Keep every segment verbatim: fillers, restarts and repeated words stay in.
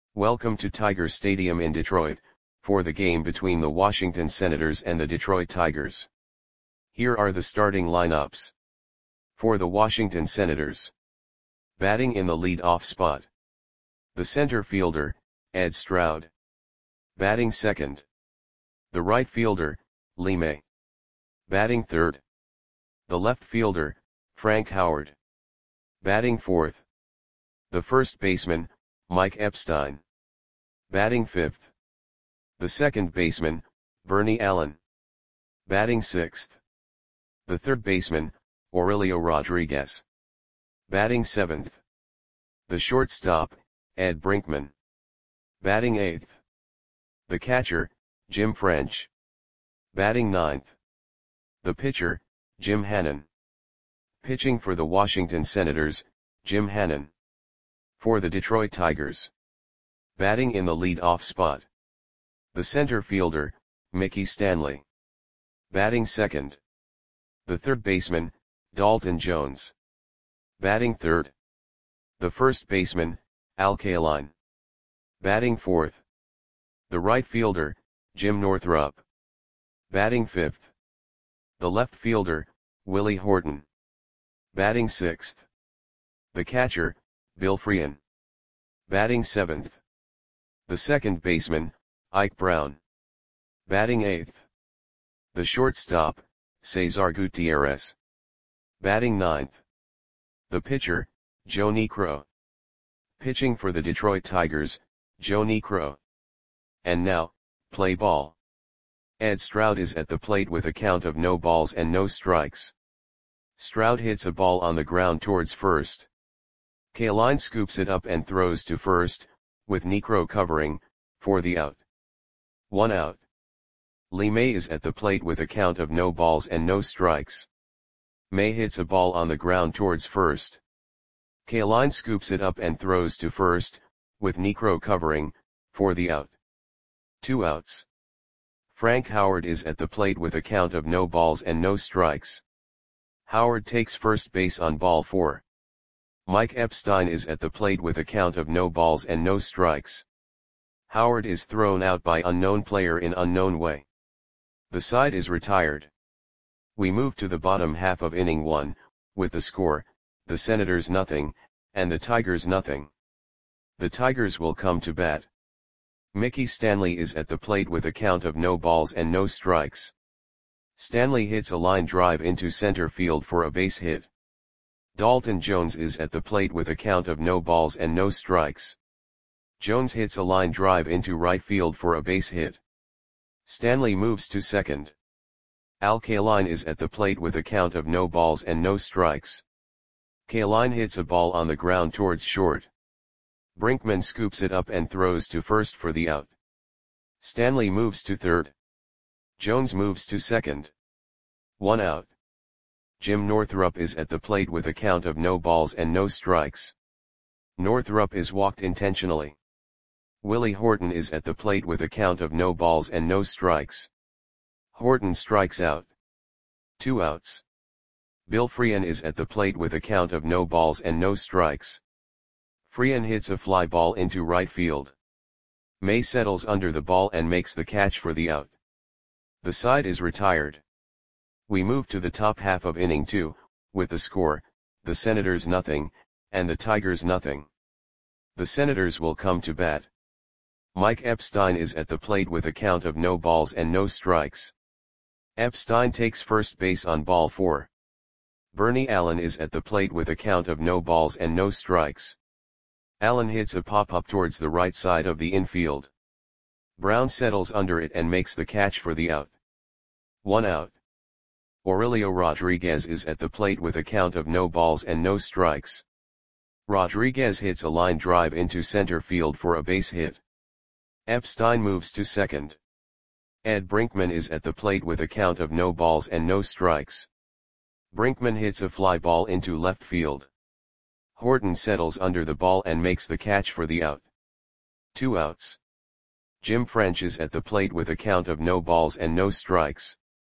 Welcome to Tiger Stadium in Detroit, for the game between the Washington Senators and the Detroit Tigers. Here are the starting lineups. For the Washington Senators. Batting in the lead-off spot. The center fielder, Ed Stroud. Batting second. The right fielder, Lee May. Batting third. The left fielder, Frank Howard. Batting fourth. The first baseman, Mike Epstein. Batting fifth. The second baseman, Bernie Allen. Batting sixth. The third baseman, Aurelio Rodriguez. Batting seventh. The shortstop, Ed Brinkman. Batting eighth. The catcher, Jim French. Batting ninth. The pitcher, Jim Hannon. Pitching for the Washington Senators, Jim Hannon. For the Detroit Tigers. Batting in the lead-off spot. The center fielder, Mickey Stanley. Batting second. The third baseman, Dalton Jones. Batting third. The first baseman, Al Kaline. Batting fourth. The right fielder, Jim Northrup. Batting fifth. The left fielder, Willie Horton. Batting sixth. The catcher, Bill Freehan. Batting seventh. The second baseman, Ike Brown. Batting eighth. The shortstop, Cesar Gutierrez. Batting ninth. The pitcher, Joe Niekro. Pitching for the Detroit Tigers, Joe Niekro. And now, play ball. Ed Stroud is at the plate with a count of no balls and no strikes. Stroud hits a ball on the ground towards first. Kaline scoops it up and throws to first, with Niekro covering, for the out. One out. Lee May is at the plate with a count of no balls and no strikes. May hits a ball on the ground towards first. Kaline scoops it up and throws to first, with Niekro covering, for the out. Two outs. Frank Howard is at the plate with a count of no balls and no strikes. Howard takes first base on ball four. Mike Epstein is at the plate with a count of no balls and no strikes. Howard is thrown out by unknown player in unknown way. The side is retired. We move to the bottom half of inning one, with the score, the Senators nothing, and the Tigers nothing. The Tigers will come to bat. Mickey Stanley is at the plate with a count of no balls and no strikes. Stanley hits a line drive into center field for a base hit. Dalton Jones is at the plate with a count of no balls and no strikes. Jones hits a line drive into right field for a base hit. Stanley moves to second. Al Kaline is at the plate with a count of no balls and no strikes. Kaline hits a ball on the ground towards short. Brinkman scoops it up and throws to first for the out. Stanley moves to third. Jones moves to second. One out. Jim Northrup is at the plate with a count of no balls and no strikes. Northrup is walked intentionally. Willie Horton is at the plate with a count of no balls and no strikes. Horton strikes out. Two outs. Bill Freehan is at the plate with a count of no balls and no strikes. Freehan hits a fly ball into right field. May settles under the ball and makes the catch for the out. The side is retired. We move to the top half of inning two, with the score, the Senators nothing, and the Tigers nothing. The Senators will come to bat. Mike Epstein is at the plate with a count of no balls and no strikes. Epstein takes first base on ball four. Bernie Allen is at the plate with a count of no balls and no strikes. Allen hits a pop-up towards the right side of the infield. Brown settles under it and makes the catch for the out. One out. Aurelio Rodriguez is at the plate with a count of no balls and no strikes. Rodriguez hits a line drive into center field for a base hit. Epstein moves to second. Ed Brinkman is at the plate with a count of no balls and no strikes. Brinkman hits a fly ball into left field. Horton settles under the ball and makes the catch for the out. Two outs. Jim French is at the plate with a count of no balls and no strikes.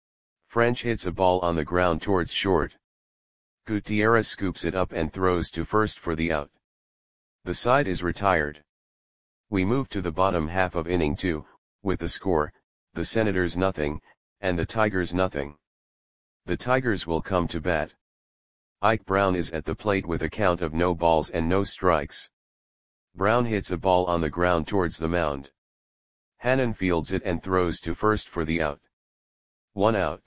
French hits a ball on the ground towards short. Gutierrez scoops it up and throws to first for the out. The side is retired. We move to the bottom half of inning two, with the score, the Senators nothing, and the Tigers nothing. The Tigers will come to bat. Ike Brown is at the plate with a count of no balls and no strikes. Brown hits a ball on the ground towards the mound. Hannon fields it and throws to first for the out. One out.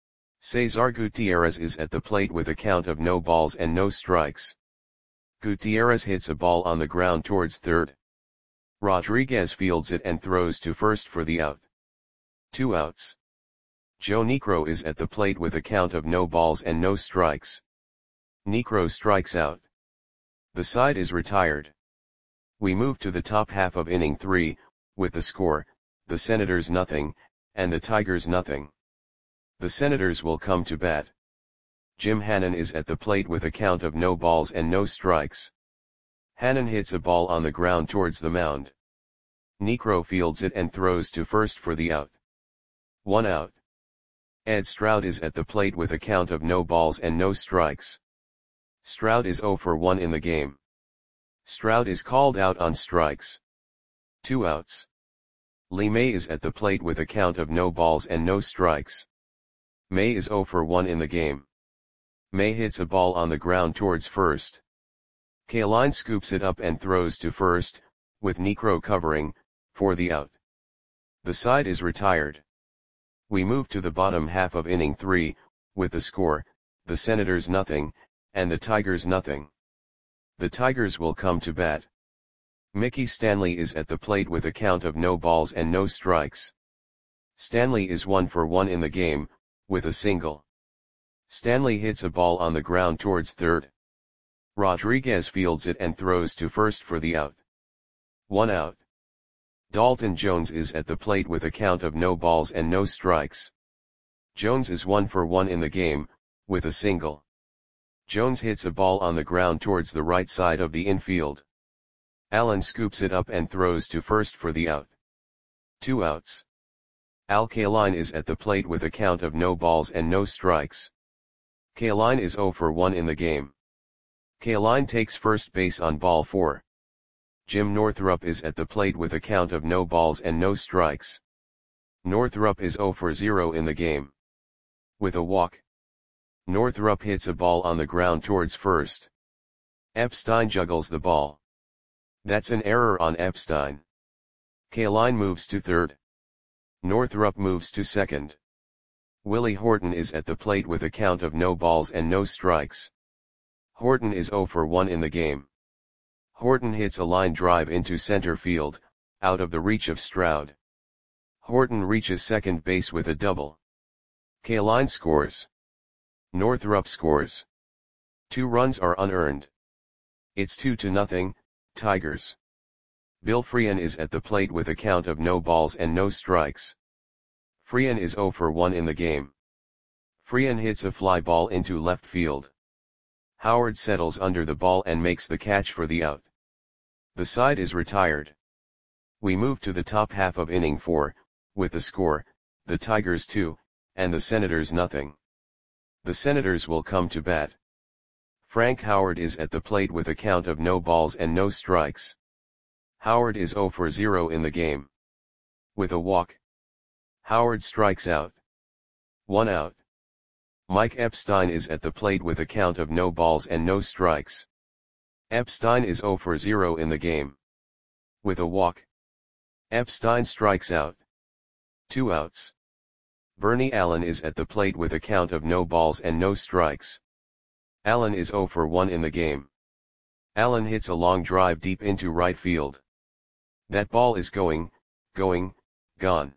Cesar Gutierrez is at the plate with a count of no balls and no strikes. Gutierrez hits a ball on the ground towards third. Rodriguez fields it and throws to first for the out. Two outs. Joe Niekro is at the plate with a count of no balls and no strikes. Niekro strikes out. The side is retired. We move to the top half of inning three, with the score, the Senators nothing, and the Tigers nothing. The Senators will come to bat. Jim Hannon is at the plate with a count of no balls and no strikes. Hannon hits a ball on the ground towards the mound. Niekro fields it and throws to first for the out. One out. Ed Stroud is at the plate with a count of no balls and no strikes. Stroud is oh for one in the game. Stroud is called out on strikes. Two outs. Lee May is at the plate with a count of no balls and no strikes. May is oh for one in the game. May hits a ball on the ground towards first. Kaline scoops it up and throws to first, with Niekro covering, for the out. The side is retired. We move to the bottom half of inning three, with the score, the Senators nothing, and the Tigers nothing. The Tigers will come to bat. Mickey Stanley is at the plate with a count of no balls and no strikes. Stanley is one for one in the game, with a single. Stanley hits a ball on the ground towards third. Rodriguez fields it and throws to first for the out. One out. Dalton Jones is at the plate with a count of no balls and no strikes. Jones is one for one in the game, with a single. Jones hits a ball on the ground towards the right side of the infield. Allen scoops it up and throws to first for the out. Two outs. Al Kaline is at the plate with a count of no balls and no strikes. Kaline is oh for one in the game. Kaline takes first base on ball four. Jim Northrup is at the plate with a count of no balls and no strikes. Northrup is oh for zero in the game. With a walk. Northrup hits a ball on the ground towards first. Epstein juggles the ball. That's an error on Epstein. Kaline moves to third. Northrup moves to second. Willie Horton is at the plate with a count of no balls and no strikes. Horton is oh for one in the game. Horton hits a line drive into center field, out of the reach of Stroud. Horton reaches second base with a double. Kaline scores. Northrup scores. Two runs are unearned. It's two to nothing, Tigers. Bill Freehan is at the plate with a count of no balls and no strikes. Freehan is oh for one in the game. Freehan hits a fly ball into left field. Howard settles under the ball and makes the catch for the out. The side is retired. We move to the top half of inning four, with the score, the Tigers two, and the Senators nothing. The Senators will come to bat. Frank Howard is at the plate with a count of no balls and no strikes. Howard is oh for zero in the game. With a walk. Howard strikes out. One out. Mike Epstein is at the plate with a count of no balls and no strikes. Epstein is oh for zero in the game. With a walk. Epstein strikes out. Two outs. Bernie Allen is at the plate with a count of no balls and no strikes. Allen is oh for one in the game. Allen hits a long drive deep into right field. That ball is going, going, gone.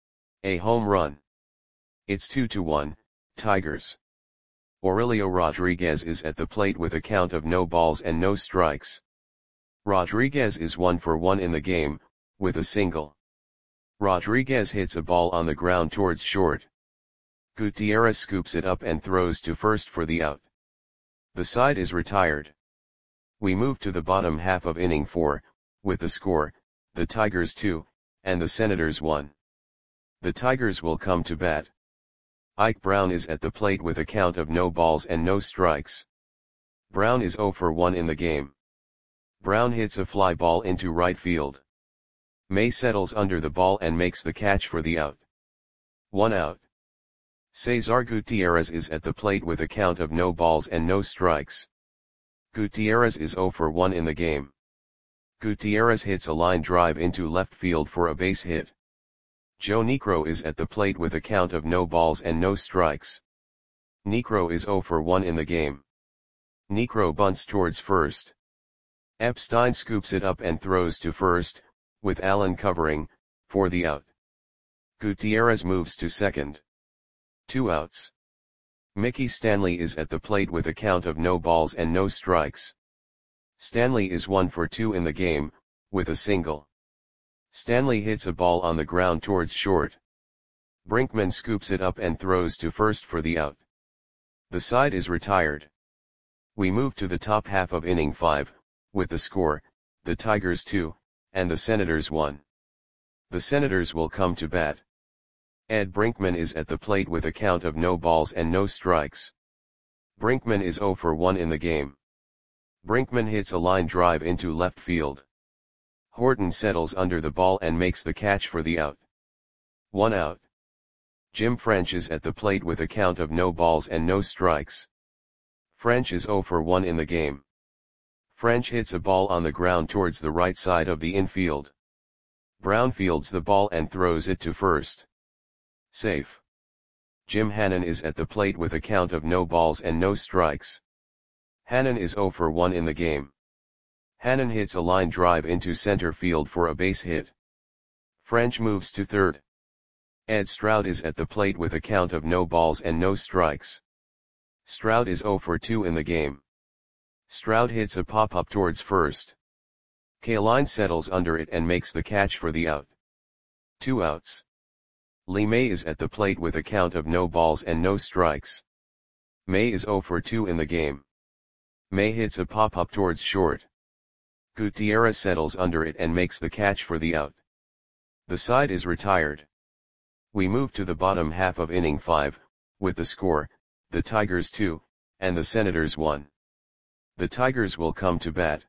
A home run. It's two to one, Tigers. Aurelio Rodriguez is at the plate with a count of no balls and no strikes. Rodriguez is one for one in the game, with a single. Rodriguez hits a ball on the ground towards short. Gutierrez scoops it up and throws to first for the out. The side is retired. We move to the bottom half of inning four, with the score, the Tigers two, and the Senators one. The Tigers will come to bat. Ike Brown is at the plate with a count of no balls and no strikes. Brown is oh for one in the game. Brown hits a fly ball into right field. May settles under the ball and makes the catch for the out. One out. Cesar Gutierrez is at the plate with a count of no balls and no strikes. Gutierrez is zero for one in the game. Gutierrez hits a line drive into left field for a base hit. Joe Niekro is at the plate with a count of no balls and no strikes. Niekro is zero for one in the game. Niekro bunts towards first. Epstein scoops it up and throws to first, with Allen covering, for the out. Gutierrez moves to second. Two outs. Mickey Stanley is at the plate with a count of no balls and no strikes. Stanley is one for two in the game, with a single. Stanley hits a ball on the ground towards short. Brinkman scoops it up and throws to first for the out. The side is retired. We move to the top half of inning five, with the score, the Tigers two, and the Senators one. The Senators will come to bat. Ed Brinkman is at the plate with a count of no balls and no strikes. Brinkman is zero for one in the game. Brinkman hits a line drive into left field. Horton settles under the ball and makes the catch for the out. One out. Jim French is at the plate with a count of no balls and no strikes. French is zero for one in the game. French hits a ball on the ground towards the right side of the infield. Brown fields the ball and throws it to first. Safe. Jim Hannon is at the plate with a count of no balls and no strikes. Hannon is zero for one in the game. Hannon hits a line drive into center field for a base hit. French moves to third. Ed Stroud is at the plate with a count of no balls and no strikes. Stroud is zero for two in the game. Stroud hits a pop-up towards first. Kaline settles under it and makes the catch for the out. Two outs. Lee May is at the plate with a count of no balls and no strikes. May is zero for two in the game. May hits a pop-up towards short. Gutierrez settles under it and makes the catch for the out. The side is retired. We move to the bottom half of inning five, with the score, the Tigers two, and the Senators one. The Tigers will come to bat.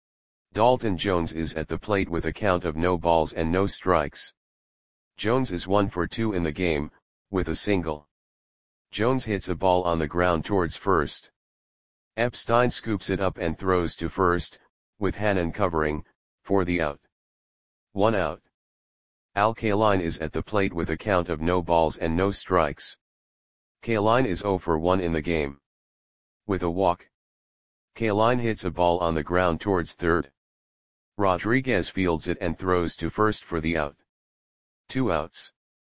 Dalton Jones is at the plate with a count of no balls and no strikes. Jones is one for two in the game, with a single. Jones hits a ball on the ground towards first. Epstein scoops it up and throws to first, with Hannon covering, for the out. One out. Al Kaline is at the plate with a count of no balls and no strikes. Kaline is zero for one in the game. With a walk. Kaline hits a ball on the ground towards third. Rodriguez fields it and throws to first for the out. Two outs.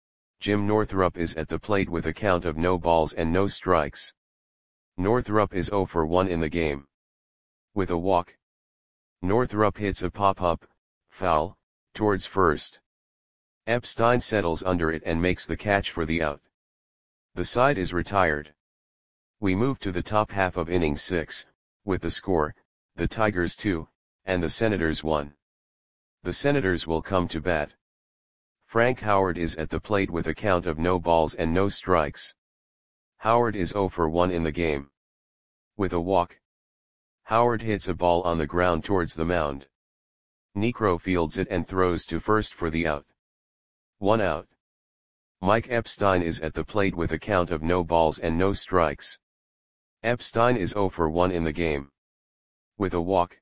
Jim Northrup is at the plate with a count of no balls and no strikes. Northrup is zero for one in the game. With a walk. Northrup hits a pop-up, foul, towards first. Epstein settles under it and makes the catch for the out. The side is retired. We move to the top half of inning six, with the score, the Tigers two, and the Senators one. The Senators will come to bat. Frank Howard is at the plate with a count of no balls and no strikes. Howard is zero for one in the game. With a walk. Howard hits a ball on the ground towards the mound. Niekro fields it and throws to first for the out. One out. Mike Epstein is at the plate with a count of no balls and no strikes. Epstein is zero for one in the game. With a walk.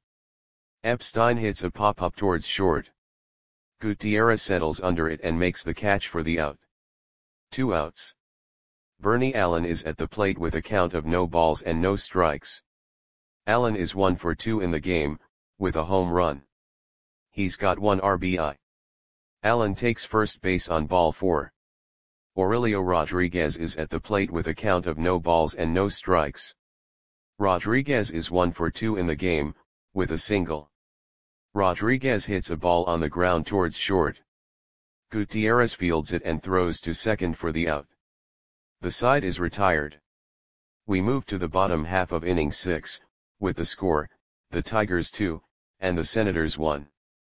Epstein hits a pop-up towards short. Gutierrez settles under it and makes the catch for the out. Two outs. Bernie Allen is at the plate with a count of no balls and no strikes. Allen is one for two in the game, with a home run. He's got one R B I. Allen takes first base on ball four. Aurelio Rodriguez is at the plate with a count of no balls and no strikes. Rodriguez is one for two in the game, with a single. Rodriguez hits a ball on the ground towards short. Gutierrez fields it and throws to second for the out. The side is retired. We move to the bottom half of inning six, with the score, the Tigers two, and the Senators one.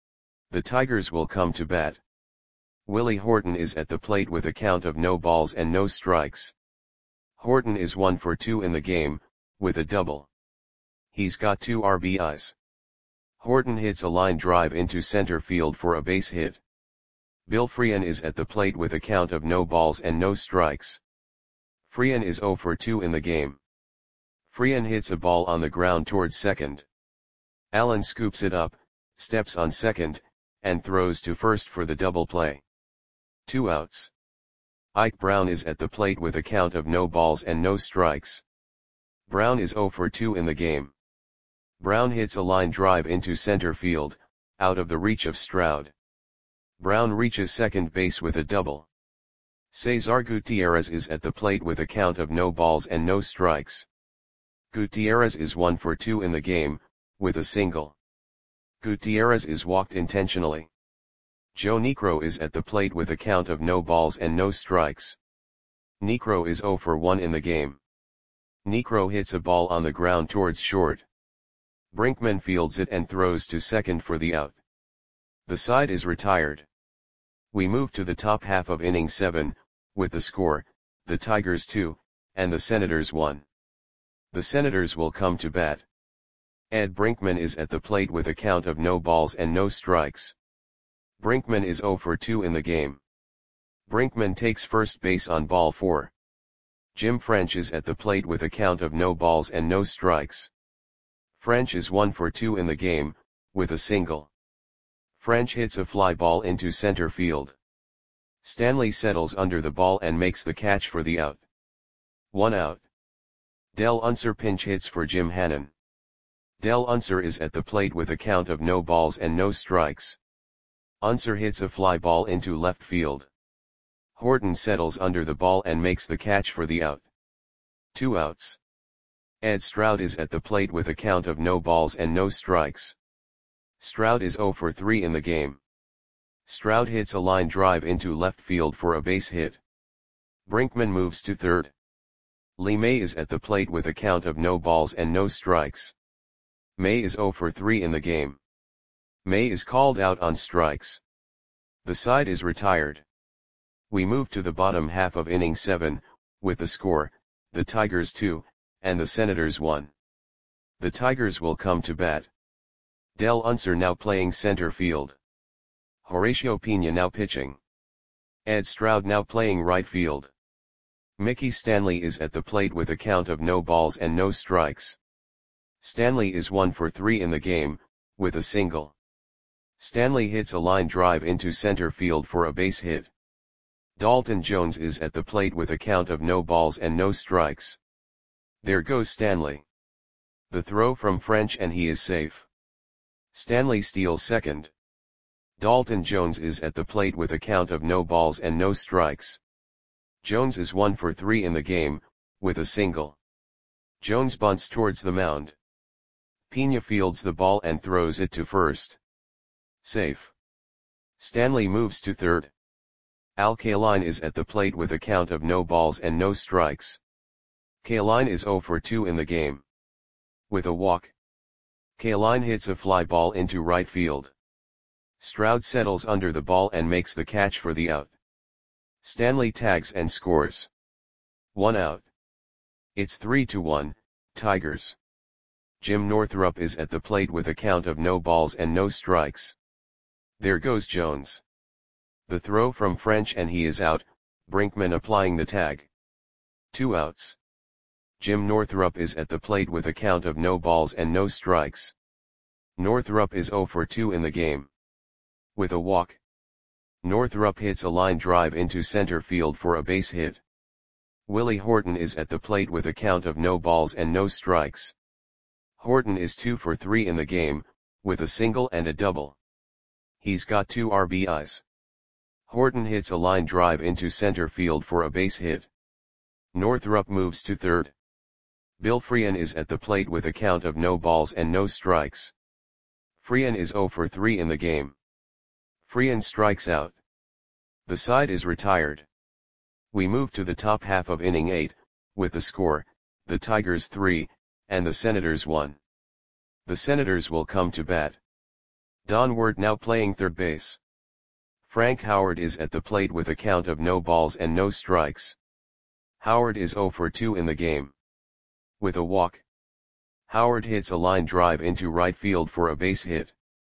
The Tigers will come to bat. Willie Horton is at the plate with a count of no balls and no strikes. Horton is one for two in the game, with a double. He's got two R B Is. Horton hits a line drive into center field for a base hit. Bill Freehan is at the plate with a count of no balls and no strikes. Freehan is zero for two in the game. Freehan hits a ball on the ground towards second. Allen scoops it up, steps on second, and throws to first for the double play. Two outs. Ike Brown is at the plate with a count of no balls and no strikes. Brown is zero for two in the game. Brown hits a line drive into center field, out of the reach of Stroud. Brown reaches second base with a double. Cesar Gutierrez is at the plate with a count of no balls and no strikes. Gutierrez is one for two in the game, with a single. Gutierrez is walked intentionally. Joe Niekro is at the plate with a count of no balls and no strikes. Niekro is zero for one in the game. Niekro hits a ball on the ground towards short. Brinkman fields it and throws to second for the out. The side is retired. We move to the top half of inning seven, with the score, the Tigers two, and the Senators one. The Senators will come to bat. Ed Brinkman is at the plate with a count of no balls and no strikes. Brinkman is zero for two in the game. Brinkman takes first base on ball four. Jim French is at the plate with a count of no balls and no strikes. French is one for two in the game, with a single. French hits a fly ball into center field. Stanley settles under the ball and makes the catch for the out. One out. Del Unser pinch hits for Jim Hannon. Del Unser is at the plate with a count of no balls and no strikes. Unser hits a fly ball into left field. Horton settles under the ball and makes the catch for the out. Two outs. Ed Stroud is at the plate with a count of no balls and no strikes. Stroud is zero for three in the game. Stroud hits a line drive into left field for a base hit. Brinkman moves to third. Lee May is at the plate with a count of no balls and no strikes. May is zero for three in the game. May is called out on strikes. The side is retired. We move to the bottom half of inning seven, with the score, the Tigers two, and the Senators one. The Tigers will come to bat. Del Unser now playing center field. Horatio Pena now pitching. Ed Stroud now playing right field. Mickey Stanley is at the plate with a count of no balls and no strikes. Stanley is one for three in the game, with a single. Stanley hits a line drive into center field for a base hit. Dalton Jones is at the plate with a count of no balls and no strikes. There goes Stanley. The throw from French and he is safe. Stanley steals second. Dalton Jones is at the plate with a count of no balls and no strikes. Jones is one for three in the game, with a single. Jones bunts towards the mound. Pena fields the ball and throws it to first. Safe. Stanley moves to third. Al Kaline is at the plate with a count of no balls and no strikes. Kaline is zero for two in the game. With a walk. Kaline hits a fly ball into right field. Stroud settles under the ball and makes the catch for the out. Stanley tags and scores. One out. It's three to one, Tigers. Jim Northrup is at the plate with a count of no balls and no strikes. There goes Jones. The throw from French and he is out, Brinkman applying the tag. Two outs. Jim Northrup is at the plate with a count of no balls and no strikes. Northrup is zero for two in the game. With a walk. Northrup hits a line drive into center field for a base hit. Willie Horton is at the plate with a count of no balls and no strikes. Horton is two for three in the game, with a single and a double. He's got two R B Is. Horton hits a line drive into center field for a base hit. Northrup moves to third. Bill Freehan is at the plate with a count of no balls and no strikes. Freehan is zero for three in the game. Freehan strikes out. The side is retired. We move to the top half of inning eight, with the score, the Tigers three, and the Senators one. The Senators will come to bat. Don Ward now playing third base. Frank Howard is at the plate with a count of no balls and no strikes. Howard is zero for two in the game. With a walk. Howard hits a line drive into right field for a base hit.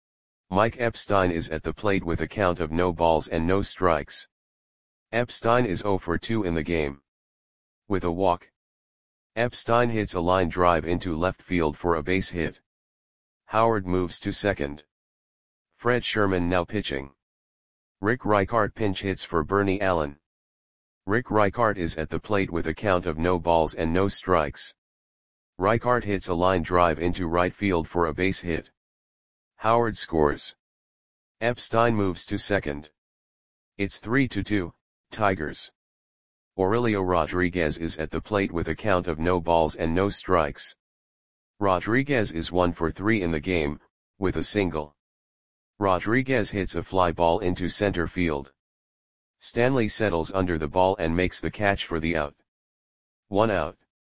Mike Epstein is at the plate with a count of no balls and no strikes. Epstein is zero for two in the game. With a walk, Epstein hits a line drive into left field for a base hit. Howard moves to second. Fred Sherman now pitching. Rick Reichart pinch hits for Bernie Allen. Rick Reichart is at the plate with a count of no balls and no strikes. Reichart hits a line drive into right field for a base hit. Howard scores. Epstein moves to second. It's three to two, Tigers. Aurelio Rodriguez is at the plate with a count of no balls and no strikes. Rodriguez is one for three in the game, with a single. Rodriguez hits a fly ball into center field. Stanley settles under the ball and makes the catch for the out. One out.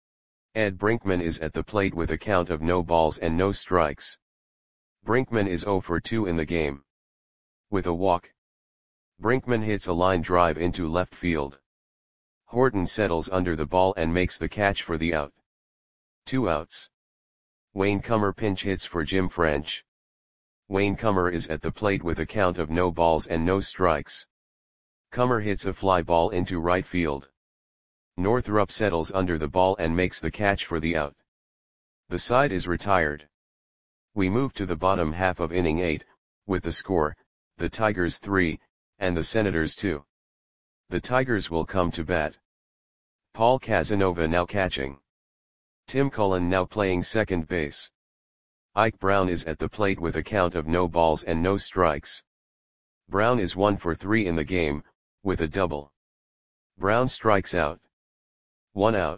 Ed Brinkman is at the plate with a count of no balls and no strikes. Brinkman is zero for two in the game. With a walk, Brinkman hits a line drive into left field. Horton settles under the ball and makes the catch for the out. Two outs. Wayne Comer pinch hits for Jim French. Wayne Comer is at the plate with a count of no balls and no strikes. Comer hits a fly ball into right field. Northrup settles under the ball and makes the catch for the out. The side is retired. We move to the bottom half of inning eight, with the score, the Tigers three, and the Senators two. The Tigers will come to bat. Paul Casanova now catching. Tim Cullen now playing second base. Ike Brown is at the plate with a count of no balls and no strikes. Brown is one for three in the game, with a double. Brown strikes out. One out.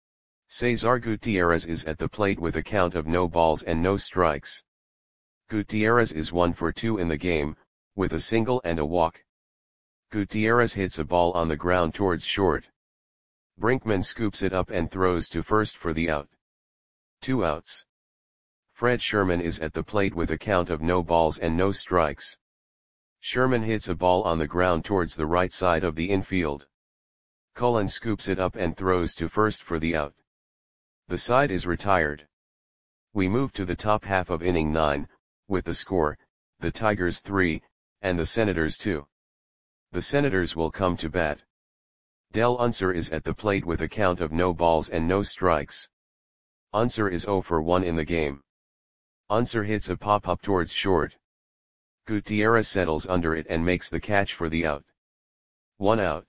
Cesar Gutierrez is at the plate with a count of no balls and no strikes. Gutierrez is one for two in the game, with a single and a walk. Gutierrez hits a ball on the ground towards short. Brinkman scoops it up and throws to first for the out. Two outs. Fred Sherman is at the plate with a count of no balls and no strikes. Sherman hits a ball on the ground towards the right side of the infield. Cullen scoops it up and throws to first for the out. The side is retired. We move to the top half of inning nine, with the score, the Tigers three, and the Senators two. The Senators will come to bat. Del Unser is at the plate with a count of no balls and no strikes. Unser is zero for one in the game. Unser hits a pop-up towards short. Gutierrez settles under it and makes the catch for the out. One out.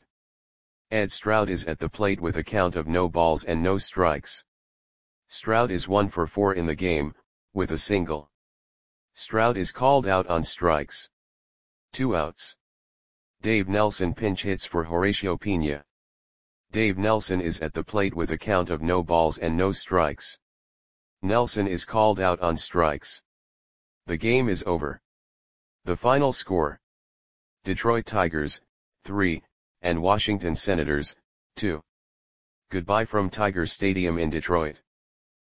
Ed Stroud is at the plate with a count of no balls and no strikes. Stroud is one for four in the game, with a single. Stroud is called out on strikes. Two outs. Dave Nelson pinch hits for Horacio Pena. Dave Nelson is at the plate with a count of no balls and no strikes. Nelson is called out on strikes. The game is over. The final score: Detroit Tigers, three, and Washington Senators, two. Goodbye from Tiger Stadium in Detroit.